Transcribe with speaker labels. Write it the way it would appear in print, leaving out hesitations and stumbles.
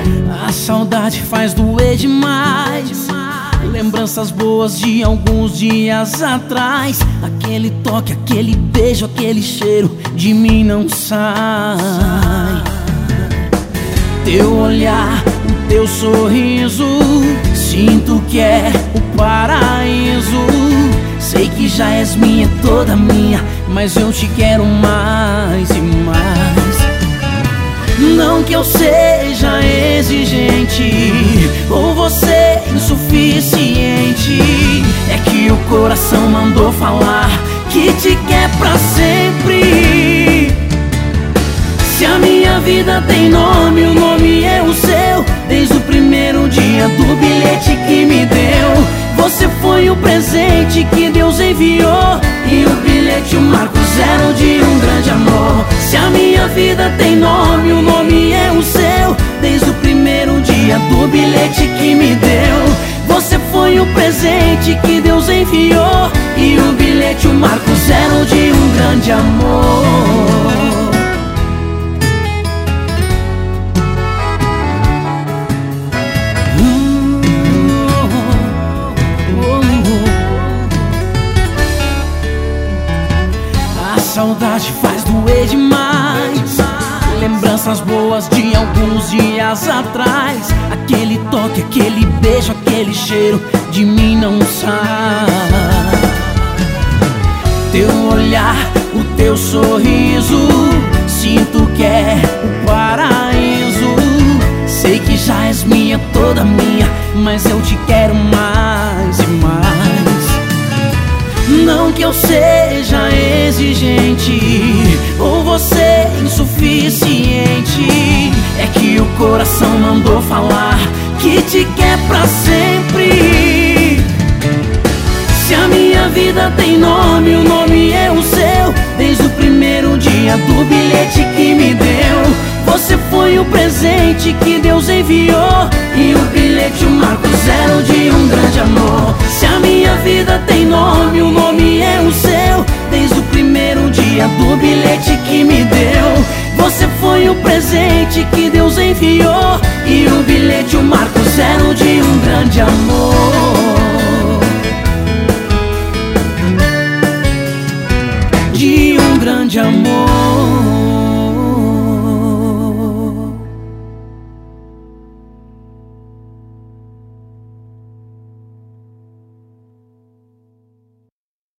Speaker 1: A saudade faz doer demais. Lembranças boas de alguns dias atrás. Aquele toque, aquele beijo, aquele cheiro de mim não sai. Teu olhar, o teu sorriso, sinto que é o paraíso. Sei que já és minha, toda minha, mas eu te quero mais e mais. Não que eu seja exigente ou você insuficiente, é que o coração mandou falar que te quer pra sempre. Se a minha vida tem nome, o nome é o seu. Desde o primeiro dia do bilhete que me deu, você foi o presente que Deus enviou, e o bilhete, o marco zero de um grande amor. Se a minha vida tem nome, o nome é o seu. Desde o primeiro dia do bilhete que me deu, você foi o presente que Deus enviou, e o bilhete, o marco zero de um grande amor. A saudade faz doer demais. Lembranças boas de alguns dias atrás. Aquele toque, aquele beijo, aquele cheiro de mim não sai. Teu olhar, o teu sorriso, sinto que é o paraíso. Sei que já és minha, toda minha, mas eu te quero mais e mais. Não que eu seja exigente ou você insuficiente, é que o coração mandou falar que te quer pra sempre. Se a minha vida tem nome, o nome é o seu. Desde o primeiro dia do bilhete que me deu, você foi o presente que Deus enviou, e o bilhete, o marco zero de um grande amor. Se a minha vida tem nome, o nome é o seu. Desde o primeiro dia do bilhete que me deu, você foi o presente que Deus enviou, e o bilhete, o marco zero de um grande amor.